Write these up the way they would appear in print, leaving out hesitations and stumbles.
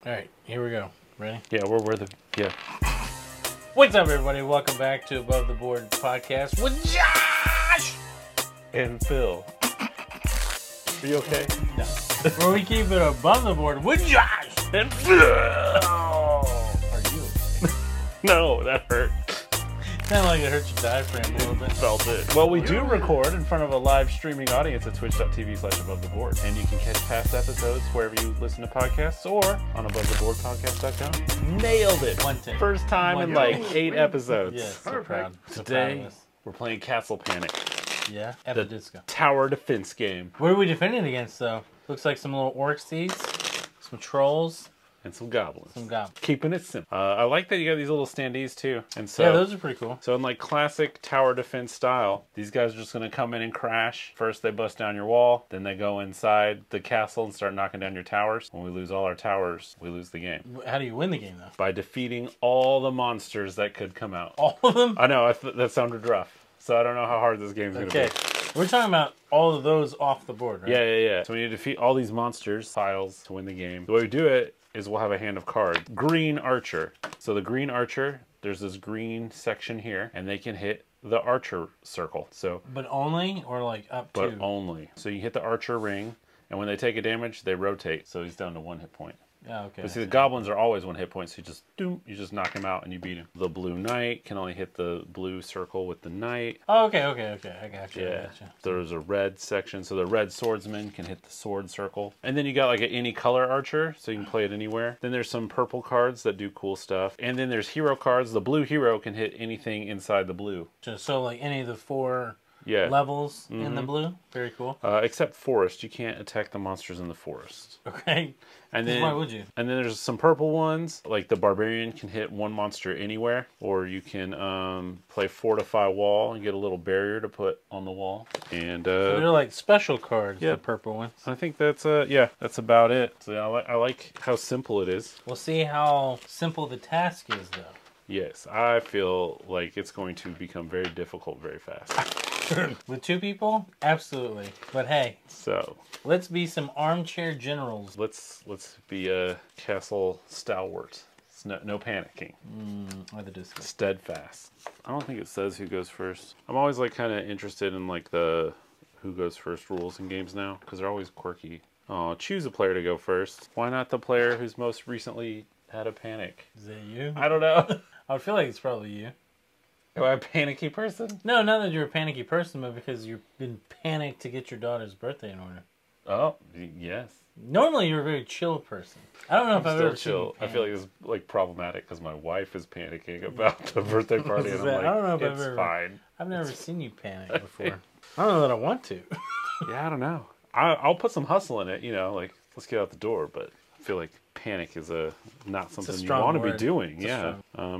Alright, here we go. Ready? Yeah, yeah. What's up, everybody? Welcome back to Above the Board podcast with Josh! And Phil. Are you okay? No. Where we keep it above the board with Josh! And Phil! Are you? No, that hurt. Sounded like it hurt your diaphragm a little bit. Felt it. Well, we do record in front of a live streaming audience at twitch.tv/abovetheboard. And you can catch past episodes wherever you listen to podcasts or on abovetheboardpodcast.com. Nailed it. One take. First time in like 8 episodes. Yes, so proud. So proud Today, of us. we're playing Castle Panic, Yeah, at the disco. tower defense game. What are we defending against, though? Looks like some little orcs, some trolls, And some goblins. some goblins. Keeping it simple. I like that you got these little standees too. And so, Yeah, those are pretty cool. So in like classic tower defense style, these guys are just going to come in and crash. First they bust down your wall, then they go inside the castle and start knocking down your towers. When we lose all our towers, we lose the game. How do you win the game, though? By defeating all the monsters that could come out. All of them? I know, that sounded rough. So I don't know how hard this game's going to Okay. be. We're talking about all of those off the board, right? Yeah. So we need to defeat all these monsters, tiles, to win the game. The way we do it is we'll have a hand of cards. Green archer. So the green archer, there's this green section here, and they can hit the archer circle. So, But only, or like up but to? only. So you hit the archer ring, and when they take a damage, they rotate. So he's down to 1 hit point. Yeah, okay. But see, the goblins are always 1 hit point, so you just knock him out and you beat him. The blue knight can only hit the blue circle with the knight. Oh, okay. I got you. Yeah. There's a red section, so the red swordsman can hit the sword circle. And then you got like an any color archer, so you can play it anywhere. Then there's some purple cards that do cool stuff. And then there's hero cards. The blue hero can hit anything inside the blue. So like any of the 4 Yeah. levels in the blue? Very cool. Except forest. You can't attack the monsters in the forest. Okay. And then Why would you? And then there's some purple ones, like the barbarian can hit one monster anywhere, or you can play fortify wall and get a little barrier to put on the wall. And So they're like special cards, yeah. the purple ones. I think that's that's about it. So I like how simple it is. We'll see how simple the task is, though. Yes, I feel like it's going to become very difficult very fast. With 2 people? Absolutely. But hey, So let's be some armchair generals. let's be a castle stalwart. It's no panicking. Or the disco. Steadfast. I don't think it says who goes first. I'm always like kind of interested in like the who goes first rules in games now because they're always quirky. Oh, choose a player to go first. Why not the player who's most recently had a panic? Is that you? I don't know. I would feel like it's probably you. Am I a panicky person? No, not that you're a panicky person, but because you've been panicked to get your daughter's birthday in order. Oh, yes. Normally, you're a very chill person. I don't know if I've Still ever seen you chill. I feel like it's like problematic because my wife is panicking about the birthday party, and I'm like, I don't know if I've it's ever- fine. I've never seen you panic before. I don't know that I want to. Yeah, I don't know. I'll put some hustle in it, like let's get out the door. But I feel like panic is not something you strong want to be word. doing. It's a Yeah.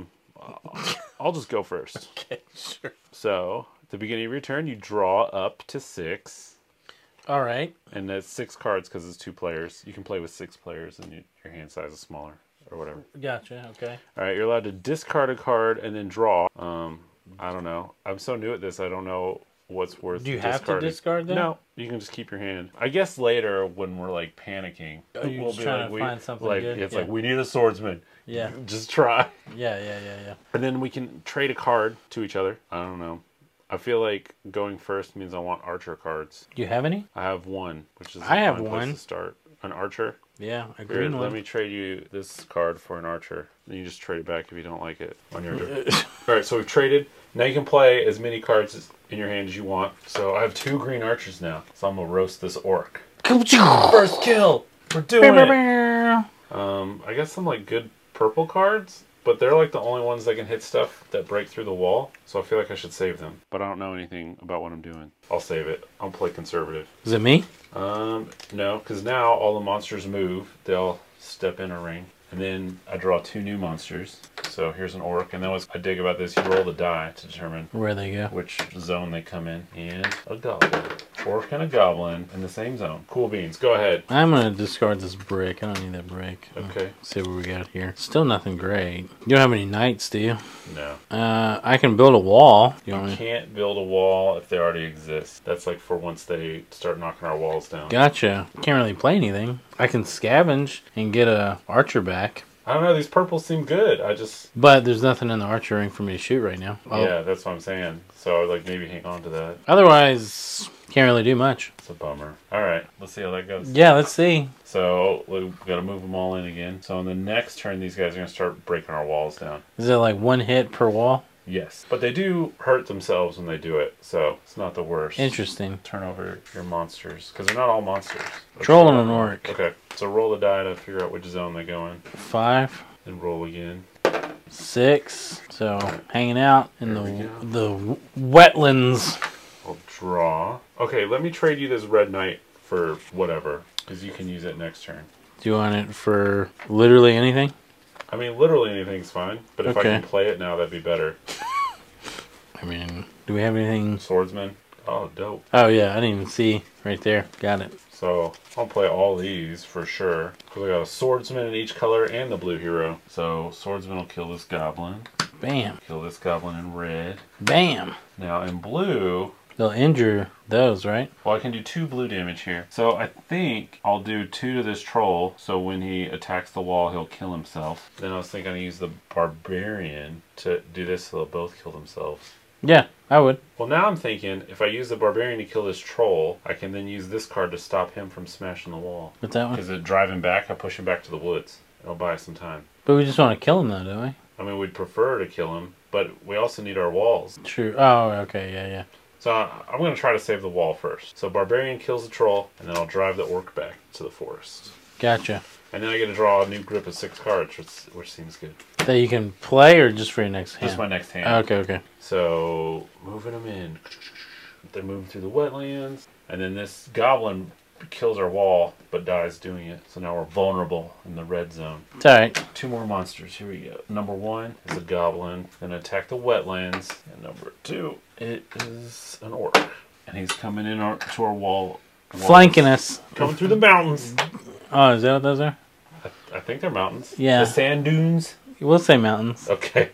I'll just go first. Okay, sure. So, at the beginning of your turn, you draw up to 6. All right. And that's 6 cards because it's 2 players. You can play with 6 players and your hand size is smaller or whatever. Gotcha. Okay. All right, you're allowed to discard a card and then draw. I don't know. I'm so new at this, I don't know what's worth Do you have to discarding. discard them? No, you can just keep your hand. I guess later when we're like panicking, you're just trying to find something like good? it's Yeah. like we need a swordsman. Yeah. Just try. Yeah. And then we can trade a card to each other. I don't know. I feel like going first means I want archer cards. Do you have any? I have one, which is I have fine place one. to start. An archer. Yeah, a Here, green let one. me trade you this card for an archer. Then you just trade it back if you don't like it on your turn. All right, so we've traded. Now you can play as many cards in your hand as you want. So I have 2 green archers now. So I'm gonna roast this orc. First kill. We're doing it. I got some like good purple cards, but they're like the only ones that can hit stuff that break through the wall. So I feel like I should save them. But I don't know anything about what I'm doing. I'll save it. I'll play conservative. Is it me? No, because now all the monsters move. They'll step in a ring. And then I draw 2 new monsters. So here's an orc. And then what I dig about this, you roll the die to determine Where they go. which zone they come in. And a goblin. Orc and a goblin in the same zone. Cool beans. Go ahead. I'm going to discard this brick. I don't need that brick. Okay. See what we got here. Still nothing great. You don't have any knights, do you? No. I can build a wall. You want me? Can't build a wall if they already exist. That's like for once they start knocking our walls down. Gotcha. Can't really play anything. I can scavenge and get a archer back. back. I don't know. These purples seem good. But there's nothing in the archer ring for me to shoot right now. Yeah, that's what I'm saying. So like maybe hang on to that. Otherwise, can't really do much. It's a bummer. All right, let's see how that goes. Yeah, let's see. So we've got to move them all in again. So on the next turn, these guys are going to start breaking our walls down. Is it like one hit per wall? Yes. But they do hurt themselves when they do it, so it's not the worst. Interesting. Turn over your monsters, because they're not all monsters. Troll and an orc. Okay, so roll the die to figure out which zone they go in. 5. And roll again. 6. So hanging out in the wetlands. I'll draw. Okay, let me trade you this red knight for whatever, because you can use it next turn. Do you want it for literally anything? I mean, literally anything's fine, but if I can play it now, that'd be better. I mean, do we have anything? Swordsman. Oh, dope. Oh, yeah, I didn't even see right there. Got it. So I'll play all these for sure. Because I got a swordsman in each color and the blue hero. So swordsman will kill this goblin. Bam. Kill this goblin in red. Bam. Now in blue, they'll injure those, right? Well, I can do 2 blue damage here. So I think I'll do 2 to this troll. So when he attacks the wall, he'll kill himself. Then I was thinking I use the barbarian to do this so they'll both kill themselves. Yeah, I would. Well, now I'm thinking if I use the barbarian to kill this troll, I can then use this card to stop him from smashing the wall. What's that one? Because it drive him back, I push him back to the woods. It'll buy us some time. But we just want to kill him, though, don't we? I mean, we'd prefer to kill him, but we also need our walls. True. Oh, okay, yeah. So I'm going to try to save the wall first. So barbarian kills the troll, and then I'll drive the orc back to the forest. Gotcha. And then I get to draw a new grip of 6 cards, which seems good. That you can play or just for your next hand? Just my next hand. Okay. So moving them in. They're moving through the wetlands. And then this goblin kills our wall, but dies doing it. So now we're vulnerable in the red zone. It's alright. 2 more monsters. Here we go. Number 1 is a goblin. Gonna attack the wetlands. And number 2, it is an orc. And he's coming in to our wall. Flanking us. Coming through the mountains. Oh, is that what those are? I think they're mountains. Yeah. The sand dunes. We'll say mountains. Okay.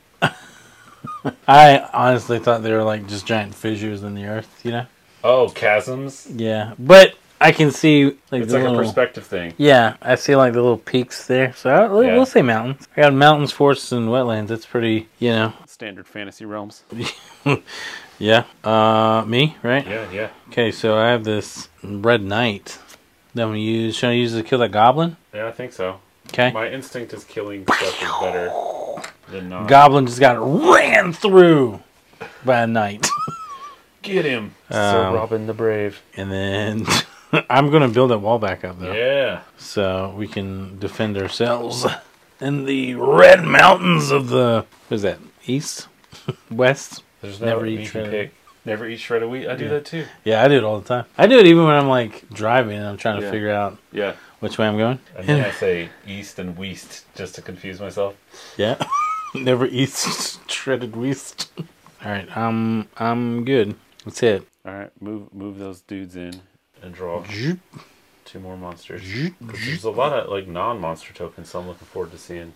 I honestly thought they were like just giant fissures in the earth, you know? Oh, chasms? Yeah. But I can see like it's the like little, a perspective thing. Yeah, I see like the little peaks there. So we'll say mountains. I got mountains, forests, and wetlands. It's pretty, you know. Standard fantasy realms. Yeah. Me, right? Yeah. Okay, so I have this red knight that I'm gonna use. Should I use it to kill that goblin? Yeah, I think so. Okay. My instinct is killing stuff is better than not. Goblin just got ran through by a knight. Get him, Sir Robin the Brave. And then I'm gonna build that wall back up though. Yeah. So we can defend ourselves in the red mountains of the what is that? East? West? There's never eat shred. Never eat shred of wheat. I do that too. Yeah, I do it all the time. I do it even when I'm like driving and I'm trying to figure out which way I'm going. And then I say east and west just to confuse myself. Yeah. Never east shredded wheat. Alright, I'm good. That's it. Alright, move those dudes in and draw 2 more monsters. There's a lot of like non-monster tokens, so I'm looking forward to seeing.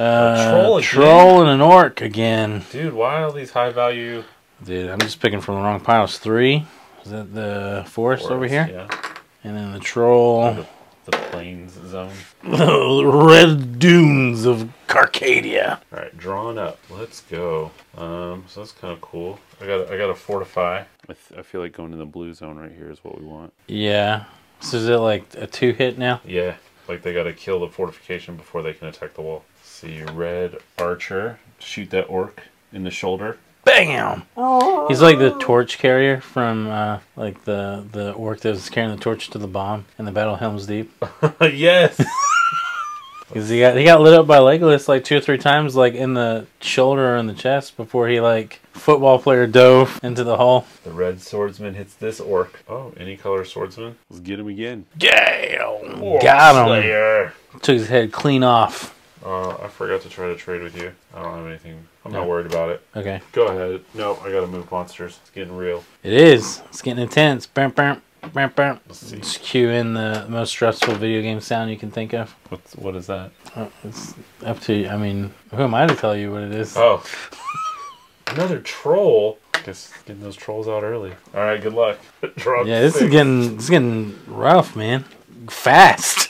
Troll and an orc again. Dude, why all these high value? Dude, I'm just picking from the wrong piles. 3. Is that the forest over here? Yeah. And then the troll. The plains zone. The red dunes of Carcadia. Alright, drawing up. Let's go. So that's kind of cool. I got to fortify. I feel like going to the blue zone right here is what we want. Yeah. So is it like a 2-hit now? Yeah. Like they got to kill the fortification before they can attack the wall. See, red archer. Shoot that orc in the shoulder. Bam! He's like the torch carrier from like the orc that was carrying the torch to the bomb in the Battle of Helm's Deep. Yes! Because he got lit up by Legolas like 2 or 3 times, like in the shoulder or in the chest before he like football player dove into the hole. The red swordsman hits this orc. Oh, any color swordsman. Let's get him again. Damn! Got him. Slayer. Took his head clean off. I forgot to try to trade with you. I don't have anything. I'm not worried about it. Okay. Go ahead. No, I gotta move monsters. It's getting real. It is. It's getting intense. Bam, bam, bam, bam. Let's see. Just cue in the most stressful video game sound you can think of. What is that? It's up to you. I mean, who am I to tell you what it is? Oh. Another troll. Guess getting those trolls out early. Alright, good luck. Yeah, this is getting rough, man. Fast.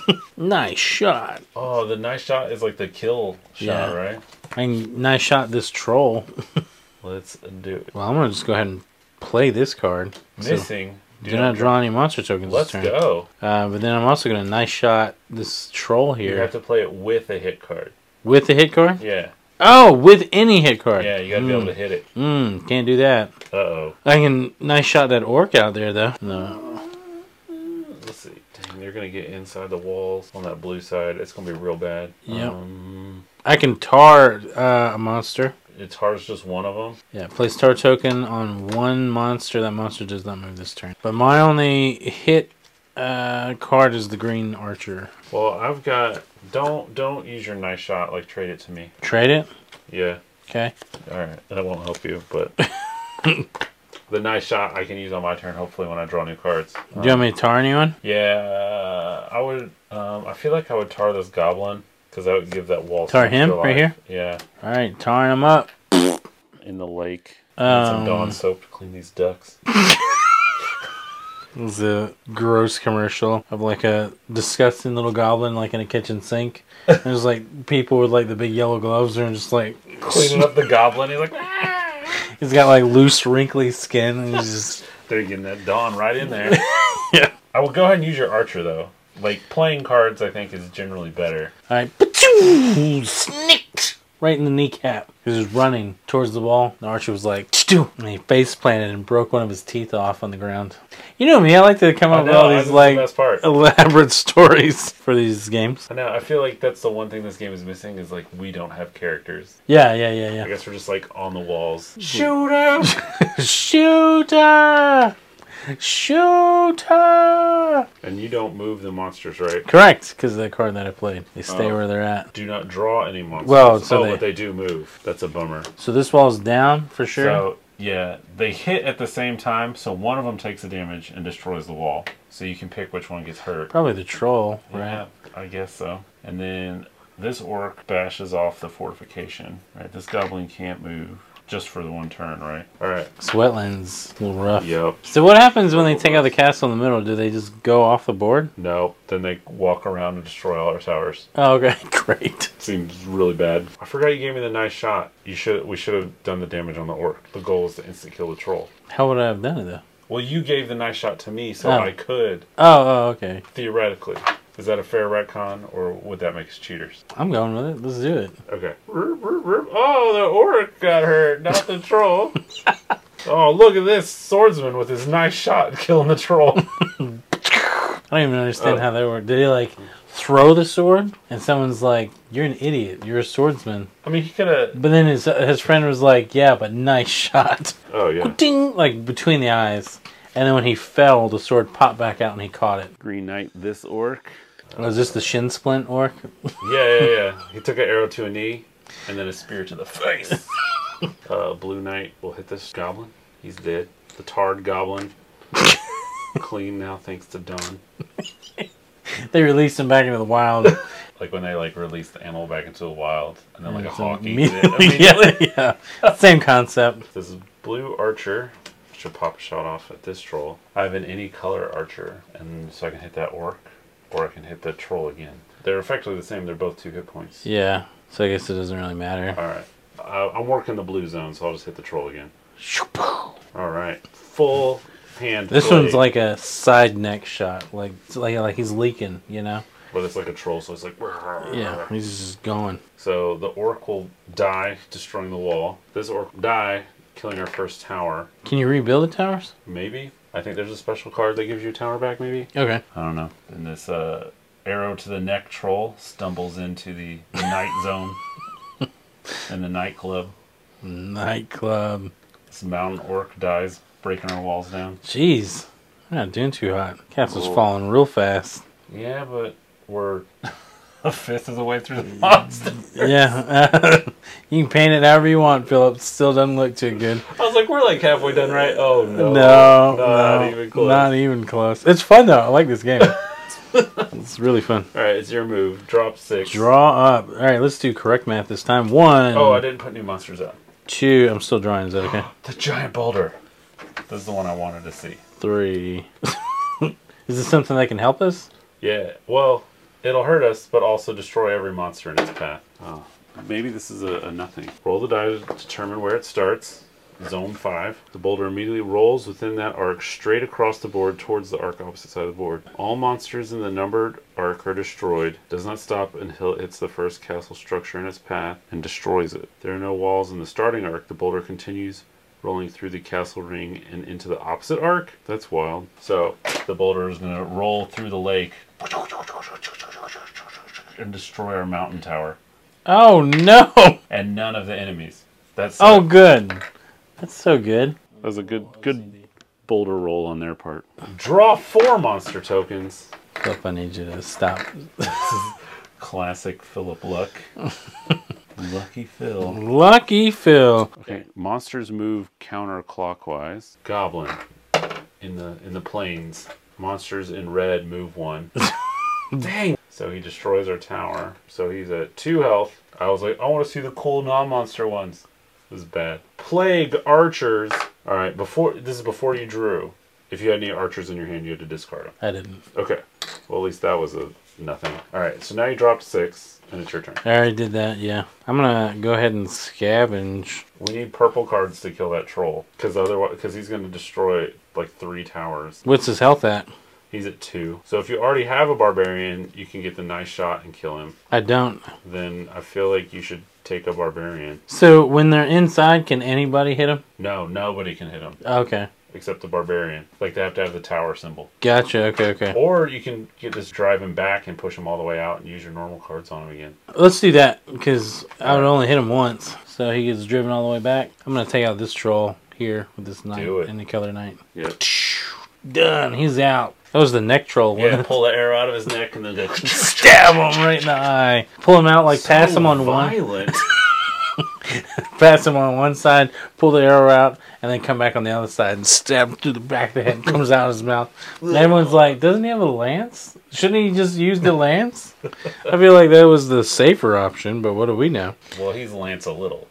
Nice shot. Oh, the nice shot is like the kill shot, Yeah. right? I nice shot this troll. Let's do it. Well, I'm gonna just go ahead and play this card. So, Missing. do not draw any monster tokens Let's this turn. go. But then I'm also gonna nice shot this troll You here have to play it with a hit card. with the hit card. Yeah. Oh, with any hit card. Yeah, you gotta be able to hit it. Can't do that. Uh-oh. I can nice shot that orc out there though. No. Let's see. Dang, they're gonna get inside the walls on that blue side. It's gonna be real bad. Yep. I can tar a monster. It's hard as just one of them. Yeah, place tar token on one monster. That monster does not move this turn. But my only hit card is the green archer. Well, I've got... Don't use your nice shot. Like, trade it to me. Trade it? Yeah. Okay. Alright. That won't help you, but... the nice shot I can use on my turn, hopefully, when I draw new cards. Do you want me to tar anyone? Yeah, I would... I feel like I would tar this goblin, because that would give that wall... Tar some him extra right life. here? Yeah. Alright, tarring him up. In the lake. Need some Dawn soap to clean these ducks. It was a gross commercial of like a disgusting little goblin like in a kitchen sink. And there's like people with like the big yellow gloves and just like Cleaning up the goblin. He's like... "Ah." he's got like loose wrinkly skin and he's just They're getting that Dawn right in there. yeah. I will go ahead and use your archer, though. Like, playing cards, I think, is generally better. Alright, snicked right in the kneecap. He was running towards the wall. The archer was like, "Choo!" And he face planted and broke one of his teeth off on the ground. You know me, I like to come up with all these like the best part. elaborate stories for these games. I know, I feel like that's the one thing this game is missing, is like, we don't have characters. Yeah. I guess we're just like on the walls. Shooter! Shooter! Shooter! And you don't move the monsters, right? Correct, because of the card that I played. They stay where they're at. Do not draw any monsters. Well, so but they do move. That's a bummer. So this wall's down for sure? So, yeah, they hit at the same time, so one of them takes the damage and destroys the wall. So you can pick which one gets hurt. Probably the troll, right? Yeah, I guess so. And then this orc bashes off the fortification, right? This goblin can't move just for the one turn, right? All right. Sweatlands, a little rough. Yep. So what happens when they take out the castle in the middle? Do they just go off the board? No, then they walk around and destroy all our towers. Oh, okay, great. Seems really bad. I forgot you gave me the nice shot. We should have done the damage on the orc. The goal is to instant kill the troll. How would I have done it, though? Well, you gave the nice shot to me, so Oh. I could, Oh, okay. theoretically. Is that a fair retcon, or would that make us cheaters? I'm going with it. Let's do it. Okay. Oh, the orc got hurt, not the troll. Oh, look at this swordsman with his nice shot killing the troll. I don't even understand how that worked. Did he, like, throw the sword? And someone's like, "You're an idiot. You're a swordsman." I mean, he could have... But then his friend was like, "Yeah, but nice shot." Oh, yeah. Ding! Like, between the eyes. And then when he fell, the sword popped back out and he caught it. Green Knight, this orc. Was this the shin splint orc? Yeah. He took an arrow to a knee, and then a spear to the face. Blue Knight will hit this goblin. He's dead. The tarred goblin. Clean now, thanks to Dawn. They released him back into the wild. Like when they like release the animal back into the wild, and then like a So hawk eats it immediately- immediately. yeah. Same concept. This is blue archer. Should pop a shot off at this troll. I have an any color archer, and so I can hit that orc, or I can hit the troll again. They're effectively the same. They're both 2 hit points. Yeah. So I guess it doesn't really matter. All right. I'm working the blue zone, so I'll just hit the troll again. All right. Full hand. This blade. one's like a side neck shot. Like he's leaking, you know? But it's like a troll, so it's like... Yeah, he's just going. So the orc will die, destroying the wall. This orc will die, killing our first tower. Can you rebuild the towers? Maybe. I think there's a special card that gives you a tower back, maybe? Okay. I don't know. And this arrow to the neck troll stumbles into the night zone and the nightclub. Nightclub. This mountain orc dies, breaking our walls down. Jeez. We're not doing too hot. Castle's Whoa. falling real fast. Yeah, but we're a fifth of the way through the monster. Yeah. You can paint it however you want, Philip. Still doesn't look too good. I was like, we're like halfway done, right? Oh, no. No. Not even close. Not even close. It's fun, though. I like this game. It's really fun. All right, it's your move. Drop 6. Draw up. All right, let's do correct math this time. 1. Oh, I didn't put new monsters out. 2. I'm still drawing. Is that okay? The giant boulder. This is the one I wanted to see. 3. Is this something that can help us? Yeah, well, It'll hurt us, but also destroy every monster in its path. Oh, maybe this is a nothing. Roll the die to determine where it starts. Zone 5. The boulder immediately rolls within that arc straight across the board towards the arc opposite side of the board. All monsters in the numbered arc are destroyed. Does not stop until it hits the first castle structure in its path and destroys it. There are no walls in the starting arc. The boulder continues rolling through the castle ring and into the opposite arc. That's wild. So the boulder is going to roll through the lake and destroy our mountain tower. Oh no! And none of the enemies. That's Oh, good. That's so good. that was a good boulder roll on their part. Draw 4 monster tokens. Philip, I need you to stop. Classic Philip Luck. Lucky Phil. Lucky Phil. Okay, monsters move counterclockwise. Goblin in the plains. Monsters in red move 1. Dang. So he destroys our tower. So he's at 2 health. I was like, I want to see the cool non-monster ones. This is bad. Plague archers. All right, this is before you drew. If you had any archers in your hand, you had to discard them. I didn't. Okay. Well, at least that was a nothing. All right, so now you dropped 6, and it's your turn. I already did that, yeah. I'm going to go ahead and scavenge. We need purple cards to kill that troll, because he's going to destroy like 3 towers. What's his health at? He's at 2. So if you already have a barbarian, you can get the nice shot and kill him. I don't. Then I feel like you should take a barbarian. So when they're inside, can anybody hit him? No, nobody can hit him. Okay. Except the barbarian. Like, they have to have the tower symbol. Gotcha, okay. Or you can just drive him back and push him all the way out and use your normal cards on him again. Let's do that, because I would only hit him once. So he gets driven all the way back. I'm going to take out this troll here with this knight and the color knight. Yep. Done. He's out. That was the neck troll. Yeah, pull the arrow out of his neck and then go stab him right in the eye. Pull him out, like so pass him on violent. pass him on one side, pull the arrow out, and then come back on the other side and stab him through the back of the head. Comes out of his mouth. And everyone's like, doesn't he have a lance? Shouldn't he just use the lance? I feel like that was the safer option, but what do we know? Well, he's Lance a little.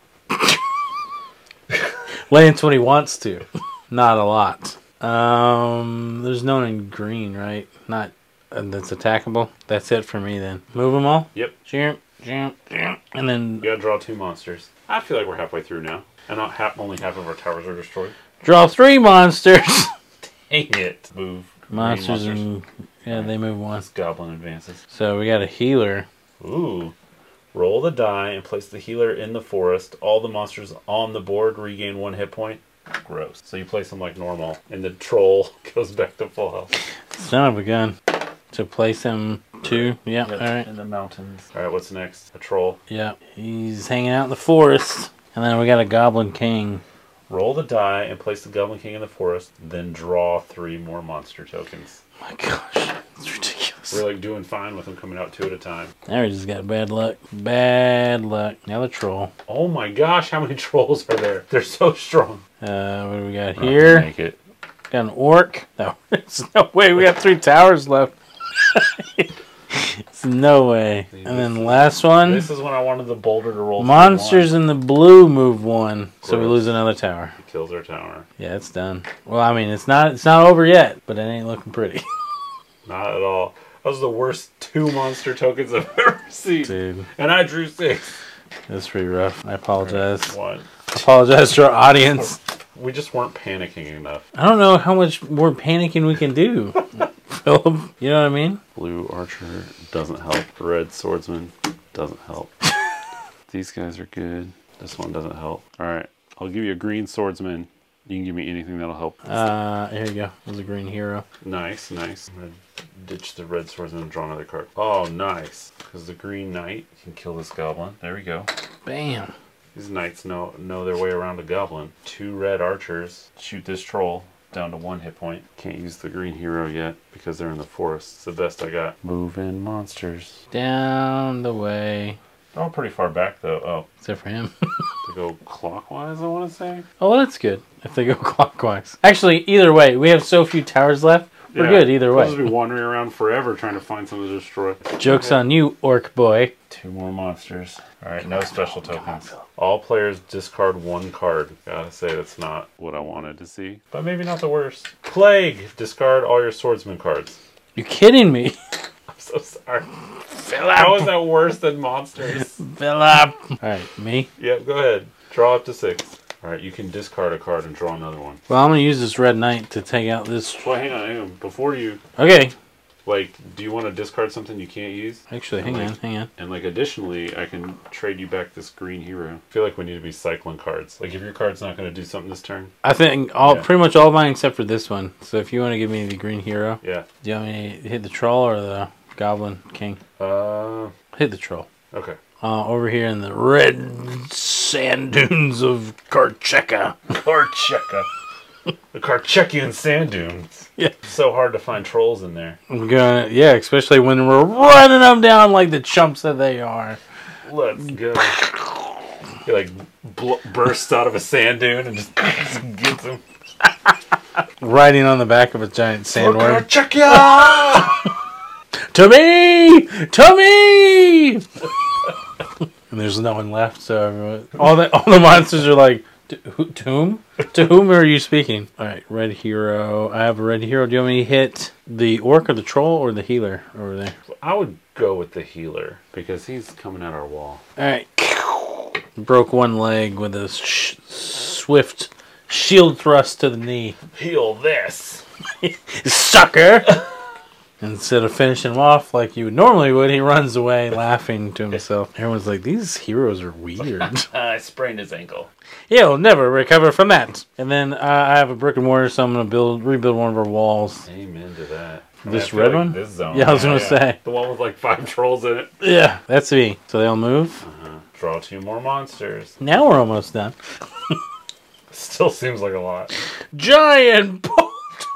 Lance when he wants to. Not a lot. There's no one in green, right? Not that's attackable. That's it for me then. Move them all? Yep. And then You gotta draw 2 monsters. I feel like we're halfway through now. And only half of our towers are destroyed. draw 3 monsters. Dang it. Move. Monsters and yeah, they move 1. This goblin advances. So we got a healer. Ooh. Roll the die and place the healer in the forest. All the monsters on the board regain 1 hit point. Gross. So you place them like normal, and the troll goes back to full health. Son of a gun. So place him 2. Yeah, alright. In the mountains. Alright, what's next? A troll. Yeah. He's hanging out in the forest. And then we got a Goblin King. Roll the die and place the Goblin King in the forest, then draw 3 more monster tokens. Oh my gosh. It's ridiculous. We're like doing fine with them coming out 2 at a time. Now we just got bad luck. Bad luck. Now the troll. Oh my gosh, how many trolls are there? They're so strong. What do we got here? Make it. Got an orc. No, there's no way. We got 3 towers left. It's no way. And then last one. This is when I wanted the boulder to roll. Monsters in the blue move 1, so we lose another tower. It kills our tower. Yeah, it's done. Well, I mean, it's not over yet, but it ain't looking pretty. Not at all. That was the worst 2 monster tokens I've ever seen. Dude, And I drew 6. that's pretty rough. I apologize. 1. I apologize to our audience. We just weren't panicking enough. I don't know how much more panicking we can do. Philip, you know what I mean? Blue archer doesn't help. Red swordsman doesn't help. These guys are good. This one doesn't help. Alright, I'll give you a green swordsman. You can give me anything that'll help. Here you go. There's a green hero. Nice, nice. I'm going to ditch the red swordsman and draw another card. Oh, nice. Because the green knight can kill this goblin. There we go. Bam. These knights know their way around a goblin. 2 red archers shoot this troll down to 1 hit point. Can't use the green hero yet because they're in the forest. It's the best I got. Move in monsters. Down the way. They're all pretty far back though. Oh, Except for him. to go clockwise, I want to say. Oh, well, that's good if they go clockwise. Actually, either way, we have so few towers left. We're good either way. We'll just be wandering around forever trying to find something to destroy. Joke's on you, orc boy. 2 more monsters. Alright, no special tokens. All players discard 1 card. Gotta say, that's not what I wanted to see. But maybe not the worst. Plague! Discard all your swordsman cards. You kidding me? so sorry. Fill How is up. that worse than monsters? Fill up. All right, me. Yep, go ahead. Draw up to 6. All right, you can discard a card and draw another one. Well, I'm gonna use this red knight to take out this. Well, hang on. Before you, Okay. like, do you want to discard something you can't use? Actually, hang on. And, like, additionally, I can trade you back this green hero. I feel like we need to be cycling cards. Like, if your card's not going to do something this turn. I think pretty much all mine except for this one. So if you want to give me the green hero, Yeah. do you want me to hit the troll or the goblin king? Hit the troll. Okay. Over here in the red sand dunes of Karcheka. Karcheka. The Karchekian sand dunes. Yeah. So hard to find trolls in there. Especially when we're running them down like the chumps that they are. Let's go. He like bursts out of a sand dune and just gets him. Riding on the back of a giant sandworm. Karchekia! To me! To me! And there's no one left, so everyone, all the monsters are like, to whom? To whom are you speaking? Alright, red hero. I have a red hero. Do you want me to hit the orc or the troll or the healer over there? I would go with the healer because he's coming at our wall. Alright. Broke one leg with a swift shield thrust to the knee. Heal this. Sucker! Instead of finishing him off like you normally would, he runs away laughing to himself. Everyone's like, these heroes are weird. I sprained his ankle. He'll never recover from that. And then I have a brick and mortar, so I'm going to rebuild one of our walls. Amen to that. This red one? This zone. Yeah, I was going to say. The one with like 5 trolls in it. Yeah, that's me. So they'll move. Draw 2 more monsters. Now we're almost done. Still seems like a lot. Giant boulder!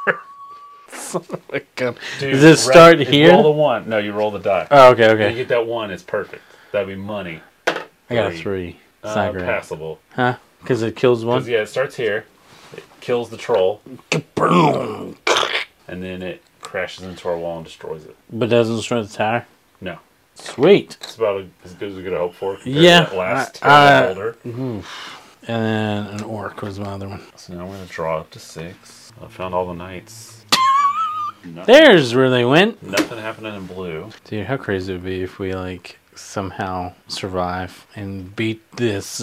Son of a gun. Dude, Does it start here? Roll the 1. No, you roll the die. Oh, okay, When you okay. get that 1, it's perfect. That'd be money. I got a 3. It's not great. Passable. Huh? Because it kills one? Yeah, it starts here. It kills the troll. Boom! And then it crashes into our wall and destroys it. But doesn't destroy the tower? No. Sweet. It's about as good as we could hope for. Yeah. To that last holder. And then an orc was my other one. So now we're going to draw up to 6. I found all the knights. There's where they went. Nothing happening in blue. Dude, how crazy it would be if we, like, somehow survive and beat this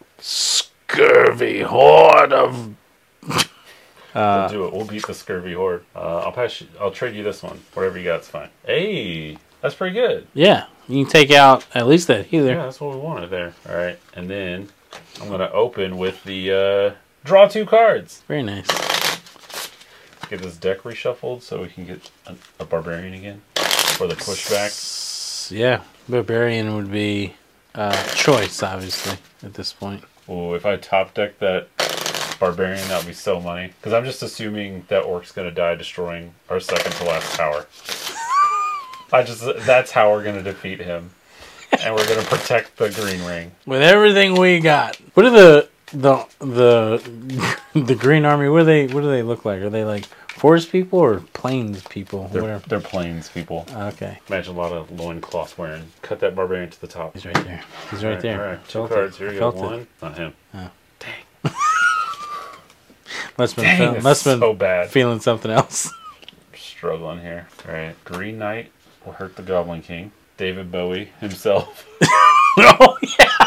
scurvy horde of... We'll do it. We'll beat the scurvy horde. I'll trade you this one. Whatever you got's fine. Hey, that's pretty good. Yeah, you can take out at least that healer. Yeah, that's what we wanted there. All right, and then I'm gonna open with the draw 2 cards. Very nice. Get this deck reshuffled so we can get a barbarian again for the pushback. Yeah, barbarian would be choice, obviously, at this point. Oh, if I top deck that barbarian, that would be so money. Because I'm just assuming that orc's gonna die destroying our second to last tower. That's how we're gonna defeat him, and we're gonna protect the green ring With everything we got. What are the Green Army? What do they look like? Are they like forest people or plains people? They're plains people. Okay. Imagine a lot of loincloth wearing. Cut that barbarian to the top. He's right there. He's right there. All right, 2 Felt cards. it. Here you go. Felt it. 1. Not him. Oh. Dang. Must Dang, have that's been so bad. feeling something else. Struggling here. All right. Green Knight will hurt the Goblin King. David Bowie himself. Oh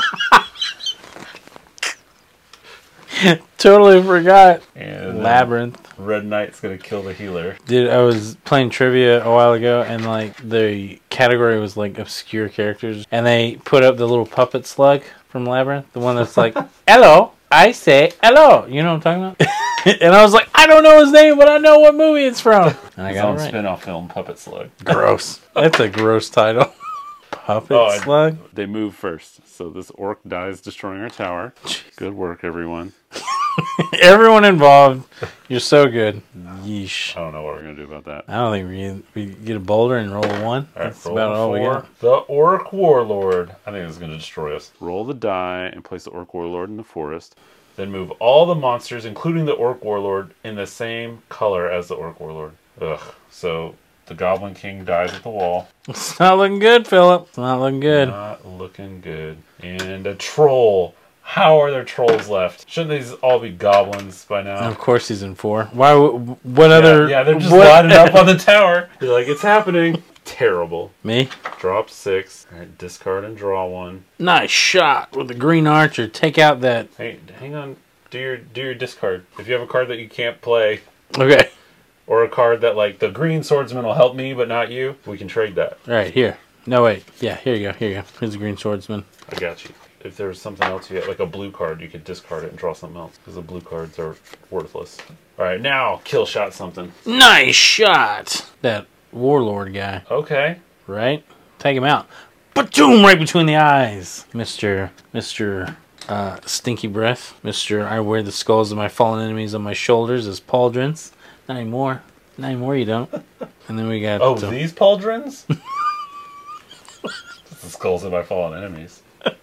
yeah. Totally forgot. And Labyrinth. Red Knight's gonna kill the healer. Dude, I was playing trivia a while ago, and like the category was like obscure characters, and they put up the little puppet slug from Labyrinth, the one that's like, "Hello, I say hello." You know what I'm talking about? And I was like, I don't know his name, but I know what movie it's from. And I His got own it right. spin-off film, Puppet Slug. Gross. That's a gross title. Puppet slug. They move first, so this orc dies destroying our tower. Good work, everyone. Everyone involved. You're so good. Yeesh. I don't know what we're gonna do about that. I don't think we get a boulder and roll a 1. All right, That's roll about all we 4. got. The Orc Warlord. I think this is gonna destroy us. Roll the die and place the Orc Warlord in the forest. Then move all the monsters, including the Orc Warlord, in the same color as the Orc Warlord. Ugh. So the Goblin King dies at the wall. It's not looking good, Philip. It's not looking good. Not looking good. And a troll. How are there trolls left? Shouldn't these all be goblins by now? And of course he's in 4. Why? What other? Yeah, they're just what, lining up on the tower. You're like, it's happening. terrible. Me? Draw up 6. All right, discard and draw 1. Nice shot with the green archer. Take out that. Hey, hang on. Do your discard. If you have a card that you can't play, Okay. or a card that like the green swordsman will help me but not you, we can trade that. All right, here. No, wait. Yeah, here you go. Here you go. Here's the green swordsman. I got you. If there was something else you get, like a blue card, you could discard it and draw something else because the blue cards are worthless. All right, now kill shot something. Nice shot. That warlord guy, Okay. right? Take him out. Ba-doom! Right between the eyes. Mr. Stinky Breath. Mr. I wear the skulls of my fallen enemies on my shoulders as pauldrons. Not anymore. Not anymore, you don't. And then we got... These pauldrons? The skulls of my fallen enemies.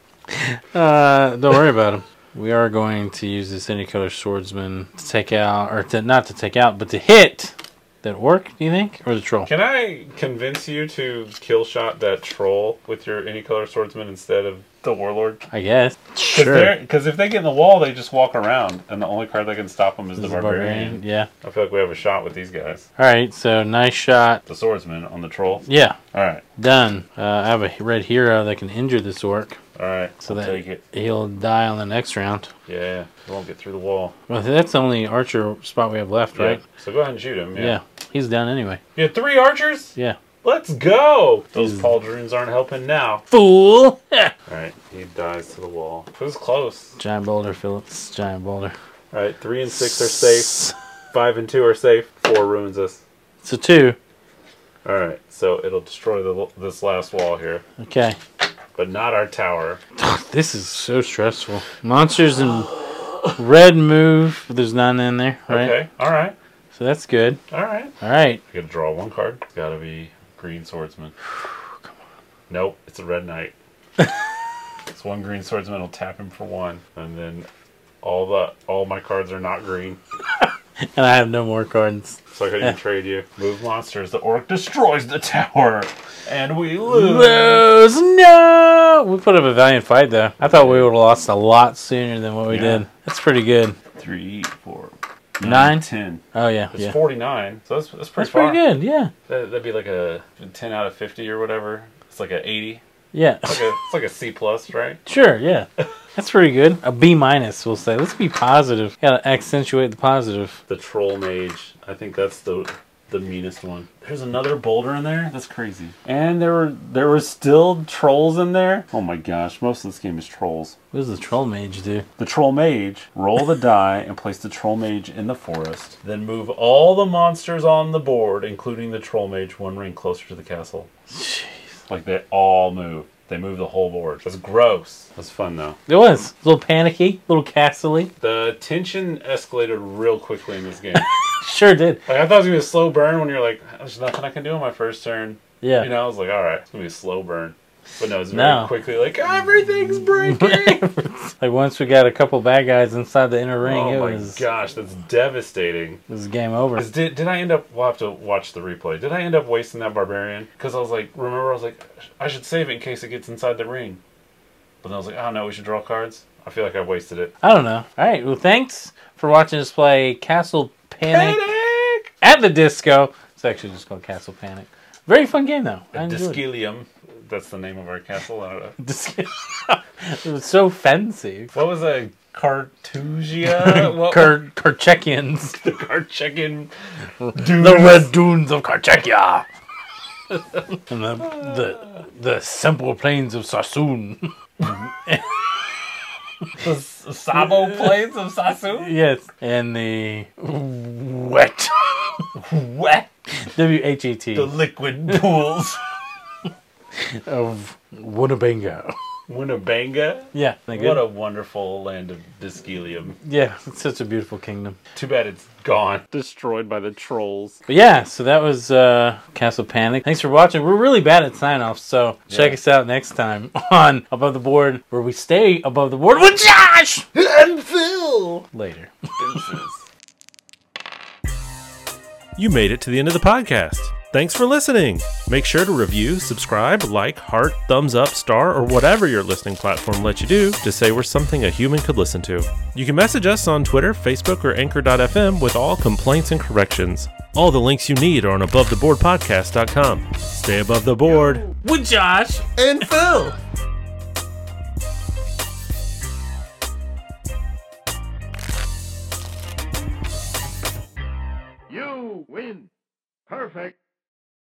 Don't worry about them. We are going to use this any color swordsman to take out, or to not to take out, but to hit that orc, do you think? Or the troll? Can I convince you to kill shot that troll with your any color swordsman instead of the warlord? I guess. Sure. Because if they get in the wall, they just walk around, and the only card that can stop them is the barbarian. Yeah. I feel like we have a shot with these guys. Alright, so nice shot. The swordsman on the troll. Yeah. Alright. Done. I have a red hero that can injure this orc. Alright. So I'll that take it. he'll die on the next round. Yeah. He won't get through the wall. Well, that's the only archer spot we have left, right? Yeah. So go ahead and shoot him. Yeah. He's done anyway. You have 3 archers? Yeah. Let's go! Those pauldrons aren't helping now. Fool! Alright, he dies to the wall. It was close. Giant boulder, Phillips. Giant boulder. Alright, 3 and 6 are safe. 5 and 2 are safe. 4 ruins us. So 2. Alright, so it'll destroy this last wall here. Okay. But not our tower. This is so stressful. Monsters in red move. There's none in there, right? Okay, alright. So that's good. Alright. Alright. You gotta draw 1 card. It's gotta be green swordsman. Come on. Nope, it's a red knight. It's 1 green swordsman will tap him for 1. And then all my cards are not green. And I have no more cards. So I couldn't even trade you. Move monsters. The orc destroys the tower. And we lose. Lose! No! We put up a valiant fight, though. I thought we would have lost a lot sooner than what we did. That's pretty good. 3, 4, 9? 10. Oh, yeah. It's yeah. 49. So that's pretty That's far. pretty good, yeah. That'd be like a 10 out of 50 or whatever. It's like a 80. Yeah. It's like a C plus, right? Sure, yeah. That's pretty good. A B minus, we'll say. Let's be positive. Gotta accentuate the positive. The troll mage. I think that's the meanest one. There's another boulder in there. That's crazy. And there were still trolls in there. Oh my gosh, most of this game is trolls. What does the troll mage do? The troll mage, roll the die and place the troll mage in the forest. Then move all the monsters on the board, including the troll mage, 1 ring closer to the castle. Jeez. Like they all move. They move the whole board. That's gross. That's fun though. It was. A little panicky, a little castle-y. The tension escalated real quickly in this game. Sure did. Like I thought it was gonna be a slow burn when you're like, there's nothing I can do on my first turn. Yeah. You know, I was like, alright, it's gonna be a slow burn. But no, it's very quickly like, everything's breaking! Like once we got a couple bad guys inside the inner ring, Oh it my was gosh, that's devastating. it was game over. Did I end up, we'll have to watch the replay, did I end up wasting that barbarian? Because I was like, I should save it in case it gets inside the ring. But then I was like, oh no, we should draw cards. I feel like I wasted it. I don't know. All right. Well, thanks for watching us play Castle Panic at the Disco. It's actually just called Castle Panic. Very fun game, though. I enjoyed it. Discilium. That's the name of our castle. I don't know. It was so fancy. What was a Cartusia? Karchekians. The Karchekian The Red Dunes of Karchekia. And the simple plains of Sassoon. The Sabo Plains of Sassoon? Yes. And the wet. Wet. W-H-E-T. The liquid pools. Of Winnebago. Winnebago? Yeah. What a wonderful land of Discilium. Yeah, it's such a beautiful kingdom. Too bad it's gone. Destroyed by the trolls. But yeah, so that was Castle Panic. Thanks for watching. We're really bad at sign-offs, so check us out next time on Above the Board, where we stay above the board with Josh! And Phil! Later. You made it to the end of the podcast. Thanks for listening. Make sure to review, subscribe, like, heart, thumbs up, star, or whatever your listening platform lets you do to say we're something a human could listen to. You can message us on Twitter, Facebook, or Anchor.fm with all complaints and corrections. All the links you need are on AboveTheBoardPodcast.com. Stay above the board. With Josh. And Phil. You win. Perfect.